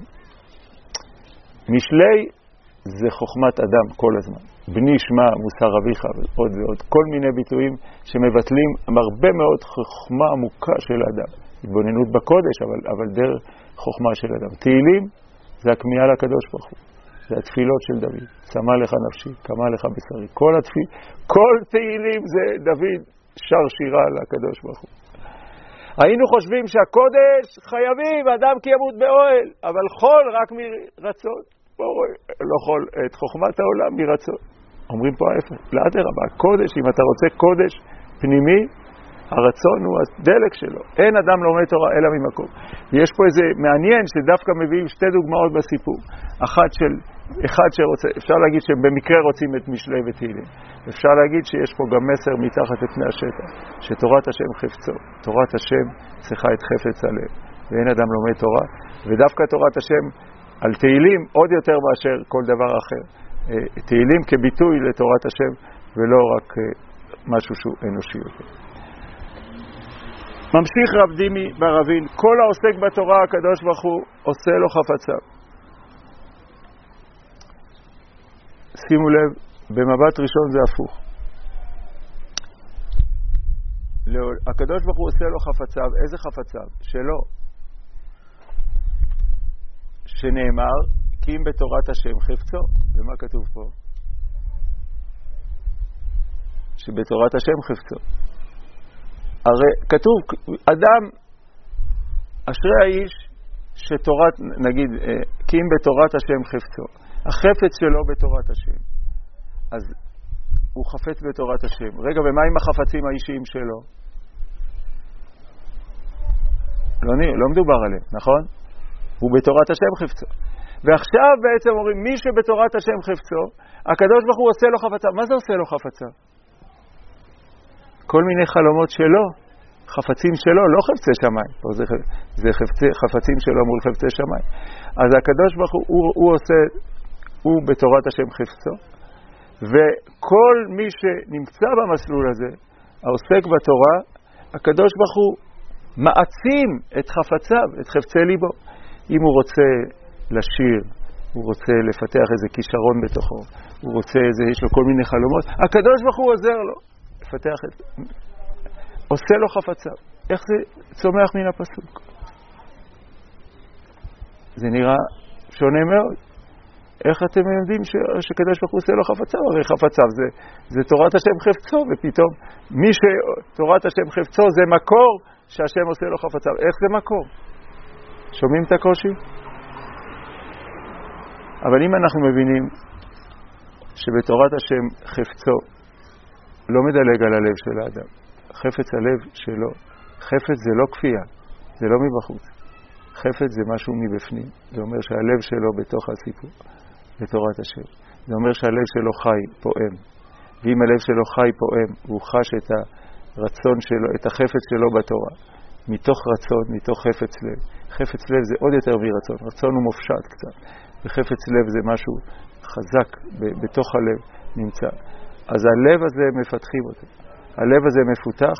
משלי זה חוכמת אדם כל הזמן. בני שמע, מוסר אביך ועוד ועוד. כל מיני ביטויים שמבטלים הרבה מאוד חוכמה עמוקה של האדם. התבוננות בקודש, אבל דרך חוכמה של אדם. תהילים זה הכמיהה לקדוש ברוך הוא. זה התפילות של דוד. שמה לך נפשי, קמה לך בשרי. כל תהילים זה דוד שר שירה לקדוש ברוך הוא. היינו חושבים שהקודש חייבים, אדם כי ימות באוהל, אבל חול רק מרצון. לא חול את חוכמת העולם מרצון. אומרים פה ההפך, לאדרבה, הקודש, אם אתה רוצה קודש פנימי, הרצון הוא הדלק שלו. אין אדם לומד תורה אלא ממקום. ויש פה איזה מעניין שדווקא מביאים שתי דוגמאות בסיפור. אחד שרוצה, אפשר להגיד שבמקרה רוצים את משלי ותהילים. אפשר להגיד שיש פה גם מסר מתחת לפני השטח, שתורת השם חפצו. תורת השם צריכה את חפץ הלב. ואין אדם לומד תורה. ודווקא תורת השם על תהילים עוד יותר מאשר כל דבר אחר. תהילים כביטוי לתורת השם ולא רק משהו שהוא אנושי יותר. ממשיך רב דימי ברבין, כל העוסק בתורה הקדוש ברוך הוא עושה לו חפציו. שימו לב, במבט ראשון זה הפוך. הקדוש ברוך הוא עושה לו חפציו, איזה חפציו? שלו. שנאמר, כי אם בתורת השם חפצו. ומה כתוב פה? שבתורת השם חפצו. הרי כתוב, אדם, אשרי האיש, שתורת, נגיד, כי אם בתורת השם חפצו. החפץ שלו בתורת השם. אז הוא חפץ בתורת השם. רגע, ומה עם החפצים האישיים שלו? לא מדובר עליהם, נכון? הוא בתורת השם חפצו. ועכשיו בעצם אומרים, מי שבתורת השם חפצו, הקדוש ברוך הוא עושה לו חפציו. מה זה עושה לו חפציו? כל מיני חלומות שלו, חפצים שלו, לא חפצי שמיים. זה חפצים שלו מול חפצי שמיים. אז הקדוש ברוך הוא עושה, הוא בתורת השם חפצו, וכל מי שנמצא במסלול הזה, העוסק בתורה, הקדוש ברוך הוא מעצים את חפציו, את חפצי ליבו. אם הוא רוצה לשיר, הוא רוצה לפתח איזה כישרון בתוכו, הוא רוצה איזה, יש לו כל מיני חלומות, הקדוש ברוך הוא עוזר לו לפתח את זה, עושה לו חפציו. איך זה צומח מן הפסוק? זה נראה שונה מאוד. איך אתם יודעים שקדוש ברוך הוא עושה לו חפציו? הרי חפציו זה תורת השם חפצו, ופתאום מי שתורת השם חפצו זה מקור שהשם עושה לו חפציו. איך זה מקור? שומעים את הקושי? אבל אם אנחנו מבינים שבתורת השם חפצו לא מדלג על הלב של האדם, חפץ הלב שלו, חפץ זה לא כפייה, זה לא מבחוץ. חפץ זה משהו מבפנים. זה אומר שהלב שלו בתוך הסיפור, בתורת השם. זה אומר שהלב שלו חי, פועם. ואם הלב שלו חי, פועם, הוא חש את הרצון שלו, את החפץ שלו בתורה. מתוך רצון, מתוך חפץ לב. חפץ לב זה עוד יותר מרצון. רצון הוא מופשט קצת. וחפץ לב זה משהו חזק בתוך הלב נמצא. אז הלב הזה מפתחים אותו. הלב הזה מפותח,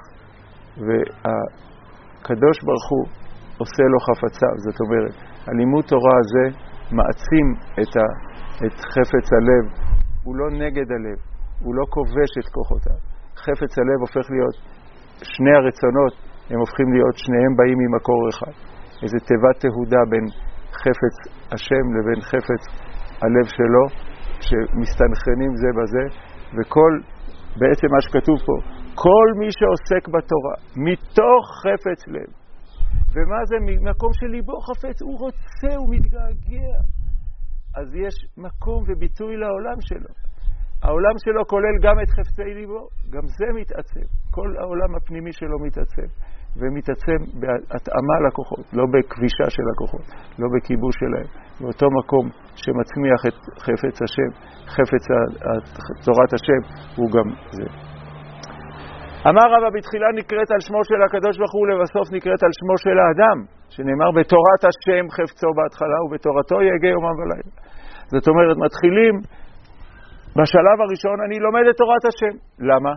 והקדוש ברוך הוא עושה לו חפציו. זאת אומרת, הלימוד תורה הזה מעצים את חפץ הלב, הוא לא נגד הלב, הוא לא כובש את כוחותיו. חפץ הלב הופך להיות, שני הרצונות הם הופכים להיות, שניהם באים ממקור אחד. איזו תיבת תהודה בין חפץ השם לבין חפץ הלב שלו, שמסתנכרנים זה בזה, וכל, בעצם מה שכתוב פה, כל מי שעוסק בתורה, מתוך חפץ לב. ומה זה? מקום של ליבו חפץ, הוא רוצה, הוא מתגעגע. אז יש מקום וביטוי לעולם שלו. העולם שלו כולל גם את חפצי ליבו, גם זה מתעצם. כל העולם הפנימי שלו מתעצם, ומתעצם בהתאמה לכוחות, לא בכבישה של הכוחות, לא בכיבוש שלהם. באותו מקום שמצמיח את חפץ השם, חפץ תורת השם, הוא גם זה. אמר רבא, בתחילה נקראת על שמו של הקדוש ברוך הוא, ולבסוף נקראת על שמו של האדם, שנאמר בתורת השם חפצו בהתחלה, ובתורתו יגע יומם ולילה. זאת אומרת, מתחילים בשלב הראשון, אני לומד את תורת השם. למה?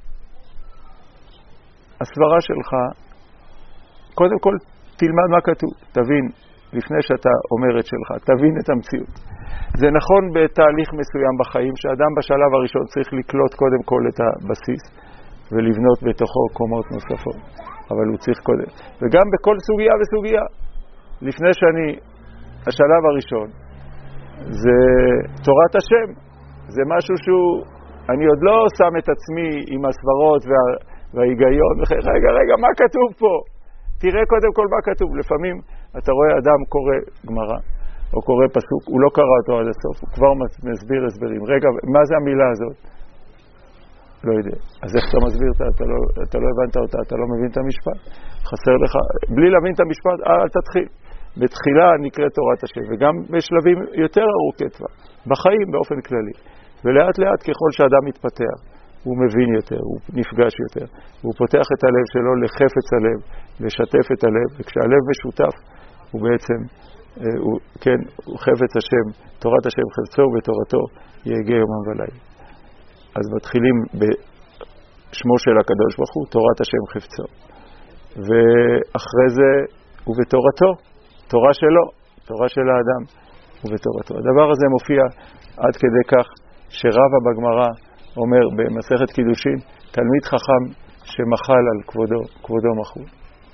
הסברה שלך, קודם כל תלמד מה כתוב, תבין, לפני שאתה אומר את שלך, תבין את המציאות. זה נכון בתהליך מסוים בחיים, שאדם בשלב הראשון צריך לקלוט קודם כל את הבסיס, ולבנות בתוכו קומות נוספות. אבל הוא צריך קודם. וגם בכל סוגיה וסוגיה. לפני השלב הראשון, זה תורת השם. זה משהו אני עוד לא שם את עצמי עם הסברות וההיגיון. רגע, מה כתוב פה? תראה קודם כל מה כתוב. לפעמים אתה רואה אדם קורא גמרא, או קורא פסוק, הוא לא קרא אותו עד הסוף, הוא כבר מסביר הסברים. רגע, מה זה המילה הזאת? לא יודע. אז איך אתה מסביר? אתה לא הבנת אותה, אתה לא מבין את המשפט. חסר לך, בלי להבין את המשפט, אל תתחיל. בתחילה נקראת תורת השם, וגם בשלבים יותר ארוכי טווח, בחיים באופן כללי. ולאט לאט ככל שאדם מתפתח, הוא מבין יותר, הוא נפגש יותר, הוא פותח את הלב שלו לחפץ הלב, לשתף את הלב, וכשהלב משותף, הוא בעצם, הוא חפץ השם, תורת השם חפצו ובתורתו יגע יומם ולילה. אז מתחילים בשמו של הקדוש ברוך הוא, תורת השם חפצו. ואחרי זה הוא בתורתו, תורה שלו, תורה של האדם, ובתורתו. הדבר הזה מופיע עד כדי כך שרבא בגמרא אומר במסכת קידושין, תלמיד חכם שמחל על כבודו, כבודו מחול.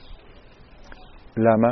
למה?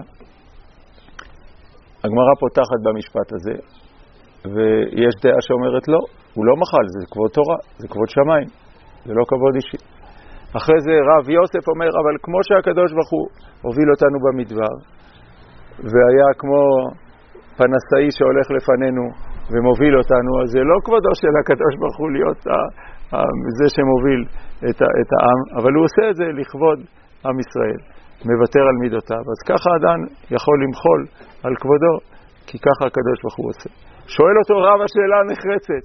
הגמרא פותחת במשפט הזה, ויש דעה שאומרת לא, הוא לא מחל, זה כבוד תורה, זה כבוד שמיים, זה לא כבוד אישי. אחרי זה רב יוסף אומר, אבל כמו שהקדוש ברוך הוא הוביל אותנו במדבר, והיה כמו פנסאי שהולך לפנינו ומוביל אותנו, אז זה לא כבודו של הקדוש ברוך הוא להיות זה שמוביל את העם, אבל הוא עושה את זה לכבוד עם ישראל, מוותר על מידותיו. אז ככה אדם יכול למחול על כבודו, כי ככה הקדוש ברוך הוא עושה. שואל אותו רב השאלה נחרצת,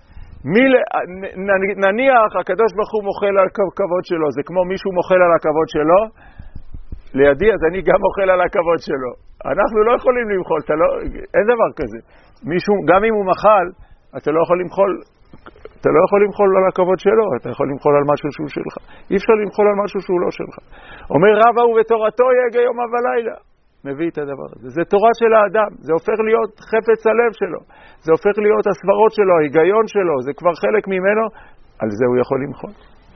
נניח הקדוש ברוך הוא מוחל על הכבוד שלו, זה כמו מישהו מוחל על הכבוד שלו, לידי אז אני גם מוחל על הכבוד שלו. אנחנו לא יכולים למחול, אין דבר כזה. מישהו, גם אם הוא מחל, אתה לא יכול למחול על הכבוד שלו, אתה יכול למחול על משהו שהוא שלך. אי אפשר למחול על משהו שהוא לא שלך. אומר רבא ובתורתו יגע יומם ולילה. מביא את הדבר הזה. זה תורה של האדם, זה הופך להיות חפץ הלב שלו, זה הופך להיות הסברות שלו, ההיגיון שלו, זה כבר חלק ממנו, על זה הוא יכול למחול.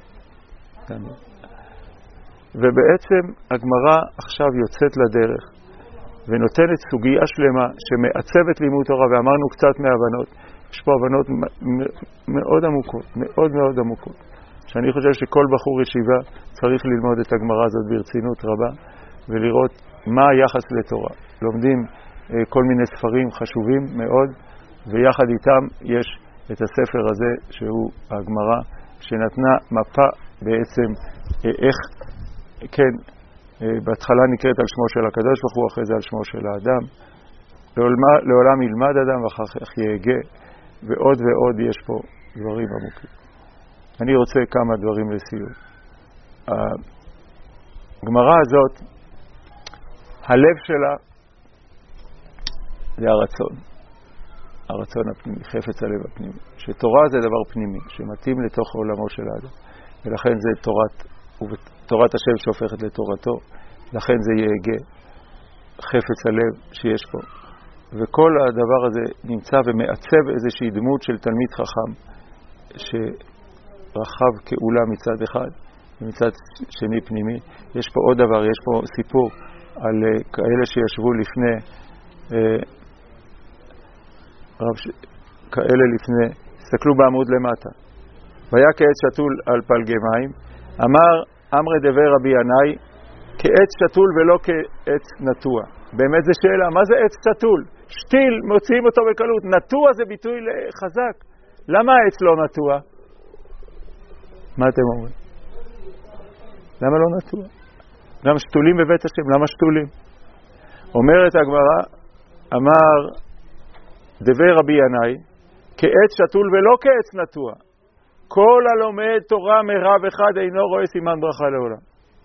ובעצם הגמרא עכשיו יוצאת לדרך, ונותנת סוגיה שלמה שמעצבת לימוד תורה, ואמרנו קצת מהבנות, יש פה הבנות מאוד עמוקות, מאוד מאוד עמוקות, שאני חושב שכל בחור ישיבה צריך ללמוד את הגמרא הזאת ברצינות רבה, ולראות מה היחס לתורה. לומדים כל מיני ספרים חשובים מאוד, ויחד איתם יש את הספר הזה שהוא הגמרא, שנתנה מפה בעצם איך, כן, בהתחלה נקראת על שמו של הקדוש ברוך הוא, אחרי זה על שמו של האדם. לעולם ילמד אדם ואחר כך יהגה, ועוד ועוד יש פה דברים עמוקים. אני רוצה כמה דברים לסיום. הגמרא הזאת, הלב שלה זה הרצון הפנימי, חפץ הלב הפנימי. שתורה זה דבר פנימי, שמתאים לתוך עולמו של האדם. ולכן זה תורת השם שהופכת לתורתו, לכן זה יהגה, חפץ הלב שיש פה. וכל הדבר הזה נמצא ומעצב איזושהי דמות של תלמיד חכם שרחב כאולה מצד אחד ומצד שני פנימי. יש פה עוד דבר, יש פה סיפור על כאלה שישבו לפני כאלה לפני, הסתכלו בעמוד למטה. והיה כעץ שתול על פלגי מים, אמר אמרי דבי רבי ינאי, כעץ שתול ולא כעץ נטוע. באמת זה שאלה, מה זה עץ שתול? שתיל, מוציאים אותו בקלות. נטוע זה ביטוי חזק. למה העץ לא נטוע? מה אתם אומרים? למה לא נטוע? גם שתולים בבית השם, למה שתולים? אומרת הגמרא, אמר דבי רבי ינאי, כעץ שתול ולא כעץ נטוע. כל הלומד תורה מרב אחד אינו רואה סימן ברכה לעולם.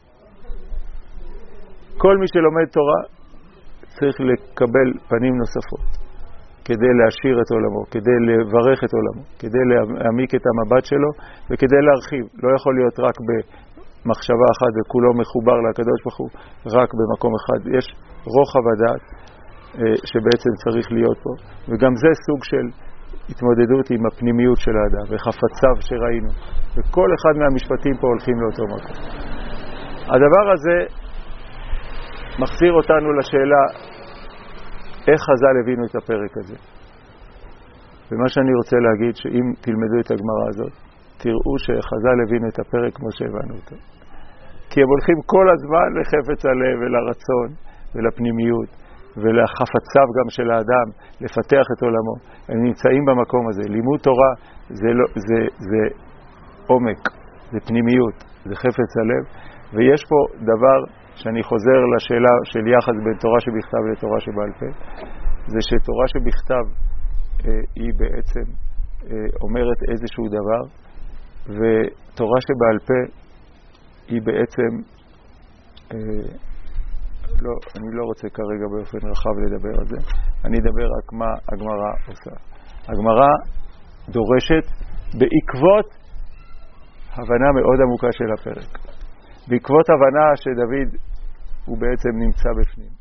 כל מי שלומד תורה צריך לקבל פנים נוספות כדי להשאיר את עולמו, כדי לברך את עולמו, כדי להעמיק את המבט שלו וכדי להרחיב. לא יכול להיות רק במחשבה אחת וכולו מחובר לקדוש ברוך הוא רק במקום אחד. יש רוחב הדעת שבעצם צריך להיות פה, וגם זה סוג של התמודדות עם הפנימיות של האדם וחפציו שראינו, וכל אחד מהמשפטים פה הולכים לאותו מקום. הדבר הזה מחזיר אותנו לשאלה איך חז"ל הבינו את הפרק הזה. ומה שאני רוצה להגיד, שאם תלמדו את הגמרא הזאת, תראו שחז"ל הבינו את הפרק כמו שהבנו אותו. כי הם הולכים כל הזמן לחפץ הלב ולרצון ולפנימיות ולחפציו גם של האדם, לפתח את עולמו. הם נמצאים במקום הזה. לימוד תורה זה עומק, זה פנימיות, זה חפץ הלב. ויש פה דבר שאני חוזר לשאלה של יחס בין תורה שבכתב לתורה שבעל פה, זה שתורה שבכתב היא בעצם אומרת איזשהו דבר, ותורה שבעל פה היא בעצם, לא, אני לא רוצה כרגע באופן רחב לדבר על זה, אני אדבר רק מה הגמרא עושה. הגמרא דורשת בעקבות הבנה מאוד עמוקה של הפרק. בעקבות הבנה שדוד הוא בעצם נמצא בפנים.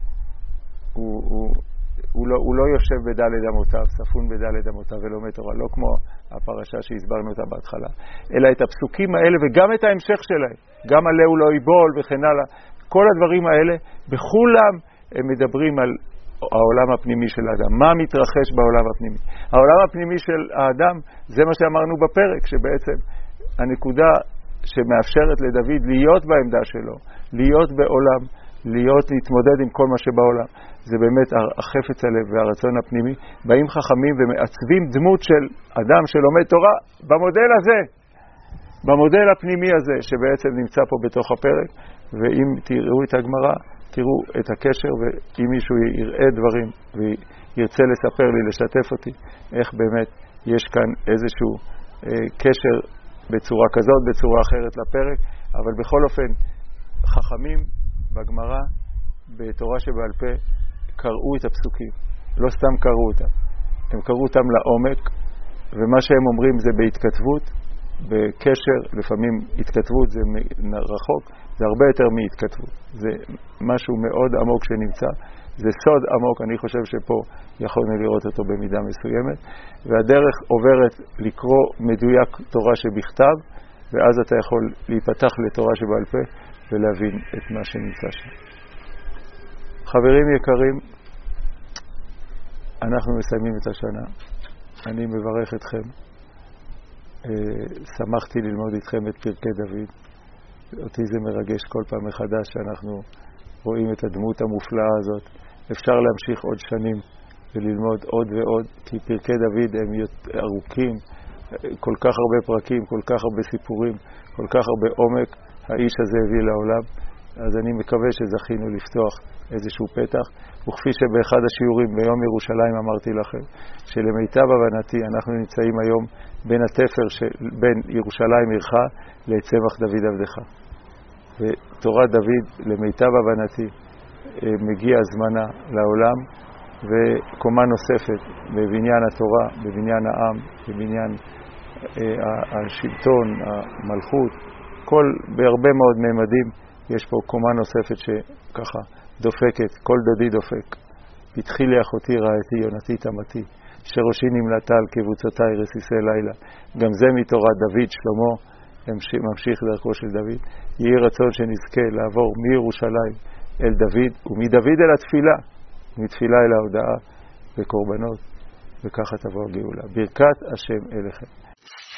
הוא לא יושב בדלת אמותיו, ספון בדלת אמותיו ולומד תורה, לא כמו הפרשה שהסברנו אותה בהתחלה, אלא את הפסוקים האלה וגם את ההמשך שלהם, גם עליהו לא ייבול וכן הלאה. כל הדברים האלה, בכולם הם מדברים על העולם הפנימי של האדם. מה מתרחש בעולם הפנימי? העולם הפנימי של האדם, זה מה שאמרנו בפרק, שבעצם הנקודה שמאפשרת לדוד להיות בעמדה שלו, להיות בעולם, להתמודד עם כל מה שבעולם, זה באמת החפץ הלב והרצון הפנימי. באים חכמים ומעצבים דמות של אדם שלומד תורה במודל הזה, במודל הפנימי הזה שבעצם נמצא פה בתוך הפרק. ואם תראו את הגמרא, תראו את הקשר, ואם מישהו יראה דברים וירצה לספר לי, לשתף אותי, איך באמת יש כאן איזשהו קשר בצורה כזאת, בצורה אחרת לפרק. אבל בכל אופן, חכמים בגמרא, בתורה שבעל פה, קראו את הפסוקים. לא סתם קראו אותם. הם קראו אותם לעומק, ומה שהם אומרים זה בהתכתבות, בקשר, לפעמים התכתבות זה רחוק, זה הרבה יותר מהתכתבות. זה משהו מאוד עמוק שנמצא, זה סוד עמוק, אני חושב שפה יכולנו לראות אותו במידה מסוימת, והדרך עוברת לקרוא מדויק תורה שבכתב, ואז אתה יכול להיפתח לתורה שבעל פה ולהבין את מה שנמצא שם. חברים יקרים, אנחנו מסיימים את השנה. אני מברך אתכם. שמחתי ללמוד איתכם את פרקי דוד. אותי זה מרגש כל פעם מחדש שאנחנו רואים את הדמות המופלאה הזאת. אפשר להמשיך עוד שנים וללמוד עוד ועוד, כי פרקי דוד הם ארוכים, כל כך הרבה פרקים, כל כך הרבה סיפורים, כל כך הרבה עומק האיש הזה הביא לעולם. אז אני מקווה שזכינו לפתוח איזשהו פתח, וכפי שבאחד השיעורים ביום ירושלים אמרתי לכם, שלמיטב הבנתי אנחנו נמצאים היום בין התפר בין ירושלים עירך לצמח דוד עבדך. ותורת דוד למיטב הבנתי מגיע זמנה לעולם, וקומה נוספת בבניין התורה, בבניין העם, בבניין השלטון, המלכות, בהרבה מאוד ממדים יש פה קומה נוספת שככה דופקת, כל דודי דופק. פתחי לי אחותי רעייתי יונתי תמתי, שראשי נמלטה על קבוצותיי רסיסי לילה. גם זה מתורת דוד. שלמה ממשיך דרכו של דוד. יהי רצון שנזכה לעבור מירושלים אל דוד, ומדוד אל התפילה, מתפילה אל ההודעה וקורבנות, וככה תבוא הגאולה. ברכת השם אליכם.